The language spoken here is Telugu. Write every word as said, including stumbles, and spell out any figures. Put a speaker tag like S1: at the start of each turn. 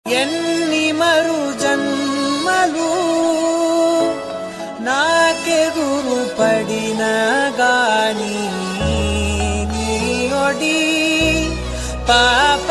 S1: ఎన్ని మరు జన్మలు నాకెదురు పడిన గాని నీ ఒడి పాప